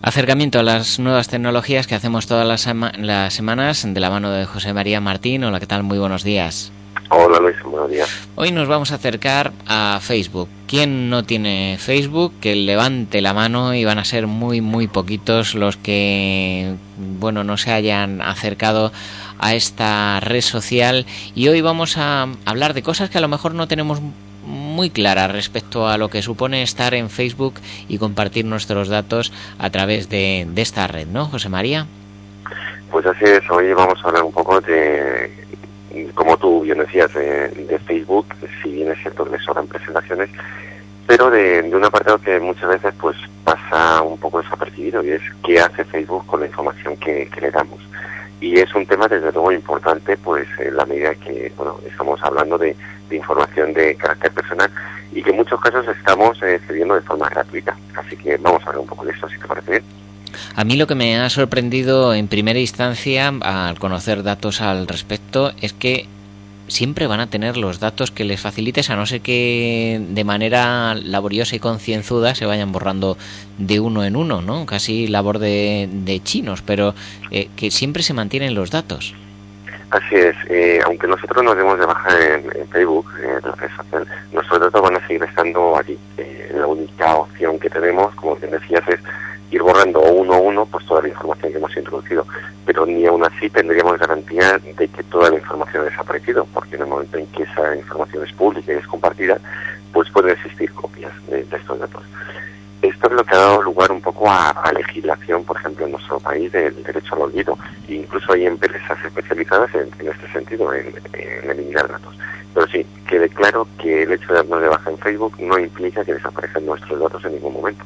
Acercamiento a las nuevas tecnologías que hacemos todas las semanas de la mano de José María Martín. Hola, ¿qué tal? Muy buenos días. Hola Luis, buenos días. Hoy nos vamos a acercar a Facebook. ¿Quién no tiene Facebook? Que levante la mano, y van a ser muy poquitos los que, no se hayan acercado a esta red social. Y hoy vamos a hablar de cosas que a lo mejor no tenemos muy claras respecto a lo que supone estar en Facebook y compartir nuestros datos a través de esta red, ¿no, José María? Pues así es, hoy vamos a hablar un poco de, como tú bien decías, de Facebook, si bien es cierto que le sobran presentaciones, pero de un apartado que muchas veces pues pasa un poco desapercibido, y es qué hace Facebook con la información que le damos. Y es un tema desde luego importante, pues en la medida que estamos hablando de información de carácter personal y que en muchos casos estamos cediendo de forma gratuita. Así que vamos a hablar un poco de esto, si te parece bien. A mí lo que me ha sorprendido en primera instancia al conocer datos al respecto es que siempre van a tener los datos que les facilites, a no ser que de manera laboriosa y concienzuda se vayan borrando de uno en uno, ¿no? Casi labor de chinos, pero que siempre se mantienen los datos. Así es, aunque nosotros nos demos de baja en Facebook, la red social, nuestros datos van a seguir estando allí. La única opción que tenemos, como bien decías, es ir borrando uno a uno pues toda la información que hemos introducido, pero ni aún así tendríamos garantía de que toda la información ha desaparecido, porque en el momento en que esa información es pública y es compartida, pues pueden existir copias de estos datos. Esto es lo que ha dado lugar un poco a legislación, por ejemplo, en nuestro país, del derecho al olvido. E incluso hay empresas especializadas en este sentido, en eliminar datos. Pero sí, quede claro que el hecho de darnos de baja en Facebook no implica que desaparezcan nuestros datos en ningún momento.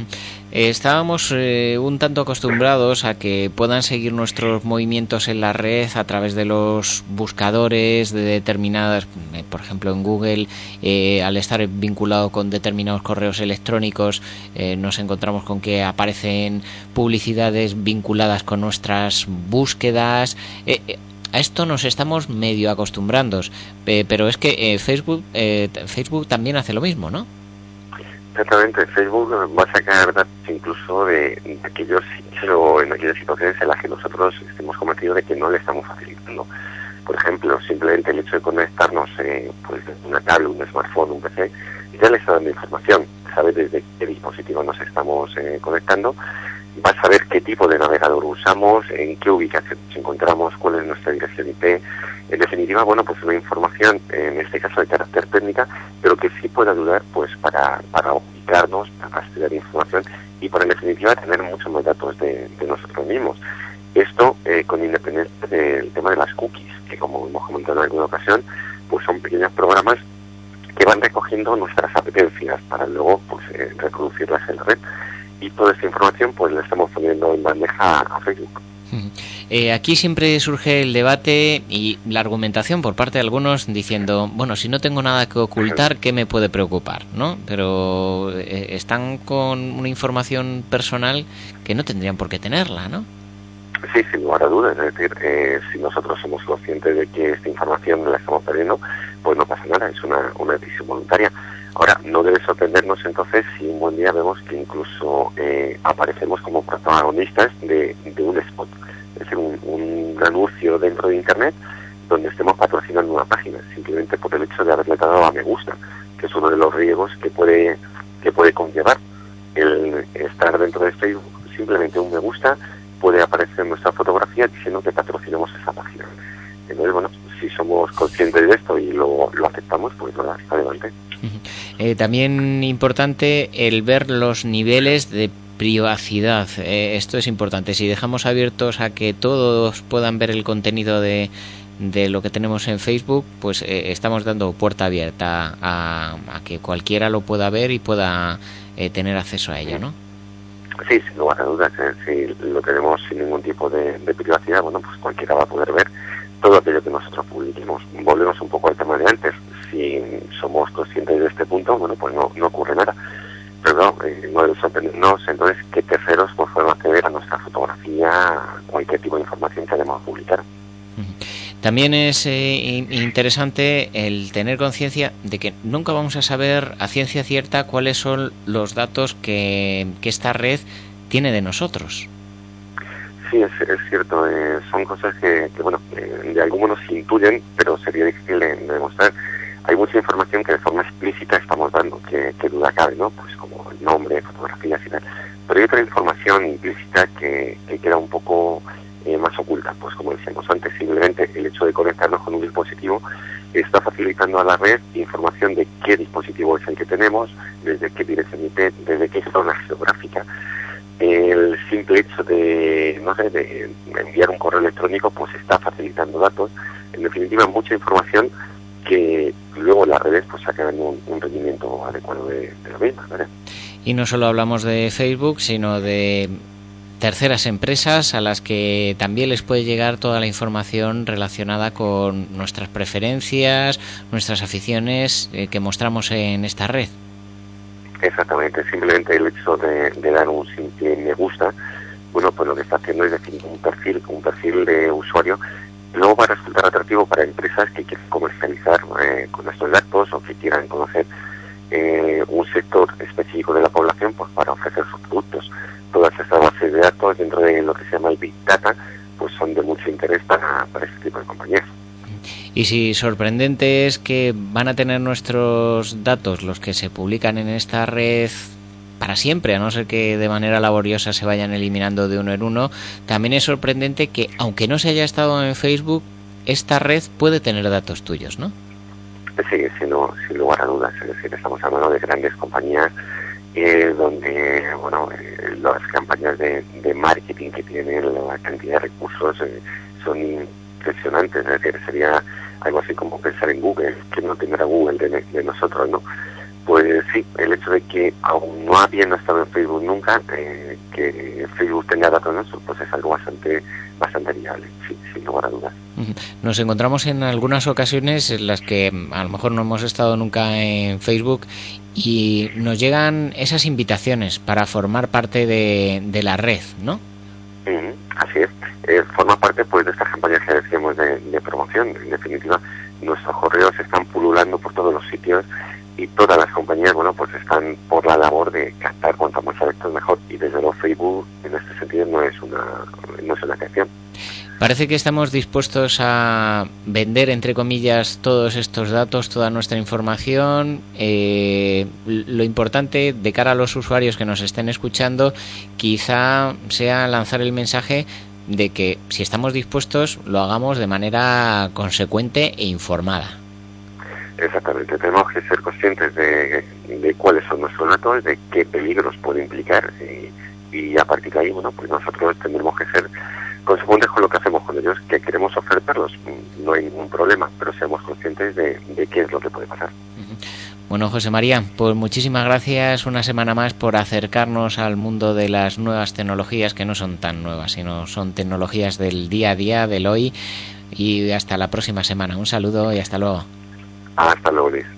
Estábamos un tanto acostumbrados a que puedan seguir nuestros movimientos en la red a través de los buscadores de determinadas, por ejemplo en Google, al estar vinculado con determinados correos electrónicos, nos encontramos con que aparecen publicidades vinculadas con nuestras búsquedas. A esto nos estamos medio acostumbrando, pero es que Facebook también hace lo mismo, ¿no? Exactamente, Facebook va a sacar datos incluso de aquellos sitios o en aquellas situaciones en las que nosotros estemos convencidos de que no le estamos facilitando. Por ejemplo, simplemente el hecho de conectarnos pues desde una tablet, un smartphone, un PC, ya le está dando información, sabe desde qué dispositivo nos estamos conectando, va a saber qué tipo de navegador usamos, en qué ubicación nos encontramos, cuál es nuestra dirección IP. En definitiva, pues una información, en este caso de carácter técnica, pero que sí puede ayudar pues para ubicarnos, para rastrear información y para, en definitiva, tener muchos más datos de nosotros mismos. Esto con independencia del tema de las cookies, que como hemos comentado en alguna ocasión, pues son pequeños programas que van recogiendo nuestras apetencias para luego reproducirlas en la red. Y toda esta información pues la estamos poniendo en bandeja a Facebook. Aquí siempre surge el debate y la argumentación por parte de algunos diciendo, si no tengo nada que ocultar, ¿qué me puede preocupar? ¿No? Pero están con una información personal que no tendrían por qué tenerla, ¿no? Sí, sin lugar a dudas. Es decir, si nosotros somos conscientes de que esta información la estamos perdiendo, pues no pasa nada, es una decisión voluntaria. Ahora, no debe sorprendernos entonces si un buen día vemos que incluso aparecemos como protagonistas de un spot, es decir, un anuncio dentro de Internet donde estemos patrocinando una página, simplemente por el hecho de haberle dado a me gusta, que es uno de los riesgos que puede conllevar el estar dentro de Facebook. Simplemente un me gusta puede aparecer en nuestra fotografía diciendo que patrocinamos esa página. Entonces, si somos conscientes de esto y lo aceptamos, pues adelante. También importante el ver los niveles de privacidad. Esto es importante. Si dejamos abiertos a que todos puedan ver el contenido de lo que tenemos en Facebook, pues estamos dando puerta abierta a que cualquiera lo pueda ver y pueda tener acceso a ello, ¿no? Sí, sin lugar a dudas. Si lo tenemos sin ningún tipo de privacidad, pues cualquiera va a poder ver todo aquello que nosotros publiquemos. Volvemos un poco al tema de antes. Si somos conscientes de este punto, pues no ocurre nada. Pero no debe sorprendernos entonces que terceros puedan acceder a nuestra fotografía, cualquier tipo de información que hayamos a publicar. También es interesante el tener conciencia de que nunca vamos a saber a ciencia cierta cuáles son los datos que esta red tiene de nosotros. Sí, es cierto. Son cosas que bueno, de algún modo se intuyen, pero sería difícil de demostrar. Hay mucha información que de forma explícita estamos dando, que duda cabe, ¿no? Pues como el nombre, fotografías y tal. Pero hay otra información implícita que queda un poco más oculta. Pues como decíamos antes, simplemente el hecho de conectarnos con un dispositivo está facilitando a la red información de qué dispositivo es el que tenemos, desde qué dirección IP, desde qué zona geográfica. El simple hecho de, no sé, de enviar un correo electrónico, pues está facilitando datos. En definitiva, mucha información que luego las redes pues sacan un rendimiento adecuado de la misma, ¿verdad? Y no solo hablamos de Facebook, sino de terceras empresas a las que también les puede llegar toda la información relacionada con nuestras preferencias, nuestras aficiones que mostramos en esta red. Exactamente, simplemente el hecho de dar un simple me gusta, bueno, pues lo que está haciendo es definir un perfil de usuario. Luego va a resultar atractivo para empresas que quieran comercializar con nuestros datos o que quieran conocer un sector específico de la población, pues para ofrecer sus productos. Todas estas bases de datos dentro de lo que se llama el Big Data, pues son de mucho interés para este tipo de compañías. Y si sorprendente es que van a tener nuestros datos, los que se publican en esta red, para siempre, a no ser que de manera laboriosa se vayan eliminando de uno en uno, también es sorprendente que, aunque no se haya estado en Facebook, esta red puede tener datos tuyos, ¿no? Sí, sin lugar a dudas. Es decir, estamos hablando de grandes compañías donde, bueno, las campañas de marketing que tienen, la cantidad de recursos son impresionantes. Es decir, sería algo así como pensar en Google, que no tendrá Google de nosotros, ¿no? Pues sí, el hecho de que aún no habiendo estado en Facebook nunca, que Facebook tenga datos nuestros, pues es algo bastante viable, sí, sin lugar a dudas. Nos encontramos en algunas ocasiones en las que a lo mejor no hemos estado nunca en Facebook y nos llegan esas invitaciones para formar parte de la red, ¿no? Así es. Forma parte pues de estas campañas que decíamos de promoción. En definitiva, nuestros correos están pululando por todos los sitios y todas las compañías, bueno, pues están por la labor de captar cuanto más adeptos mejor. Y desde luego Facebook, en este sentido, no es una excepción. Parece que estamos dispuestos a vender, entre comillas, todos estos datos, toda nuestra información. Lo importante de cara a los usuarios que nos estén escuchando quizá sea lanzar el mensaje de que si estamos dispuestos lo hagamos de manera consecuente e informada. Exactamente, tenemos que ser conscientes de cuáles son nuestros datos, de qué peligros puede implicar y a partir de ahí, bueno, pues nosotros tendremos que ser consecuentes con lo que hacemos con ellos, que queremos ofertarlos, no hay ningún problema, pero seamos conscientes de qué es lo que puede pasar. Bueno, José María, pues muchísimas gracias una semana más por acercarnos al mundo de las nuevas tecnologías, que no son tan nuevas, sino son tecnologías del día a día, del hoy, y hasta la próxima semana. Un saludo y hasta luego. Hasta luego, Luis.